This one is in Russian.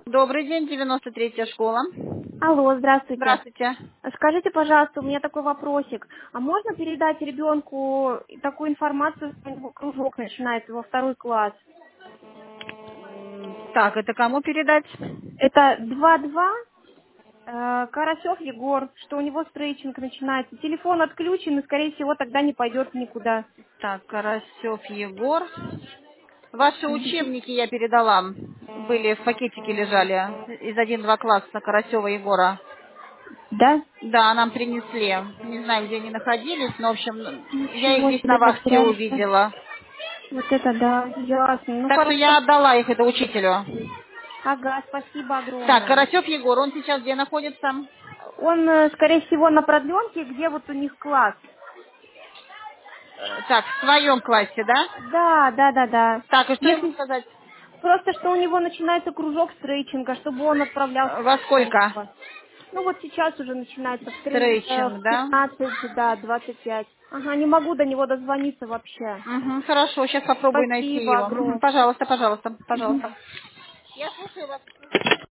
Добрый день, 93-я школа. Алло, здравствуйте. Здравствуйте. Скажите, пожалуйста, у меня такой вопросик. А можно передать ребенку такую информацию, что у него кружок начинается во 2 класс? Так, это кому передать? Это 2-2, Карасев Егор, что у него стрейчинг начинается. Телефон отключен, и, скорее всего, тогда не пойдет никуда. Так, Карасев Егор. Ваши учебники я передала. Были в пакетике лежали из 1-2 класса Карасева Егора. Да? Да, нам принесли. Не знаю, где они находились, но, в общем, я их Ничего здесь на себе, как вахте прям. увидела. Вот это да, ясно. Ну, Так что хорошо. я отдала их это учителю. Ага, спасибо Так, огромное. Карасев Егор, он сейчас где находится? Он, скорее всего, на продленке, где вот у них класс. Так, в своем классе, да? Да. Так, и что ему Если сказать? просто что у него начинается кружок стрейчинга, чтобы он отправлялся Во в школу. сколько? Ну вот сейчас уже начинается в Стрейчинг, да? 15, да, 25. Ага, не могу до него дозвониться вообще. Угу, хорошо, сейчас попробую найти Спасибо его. Мгм, огромное. пожалуйста. Я слушаю вас.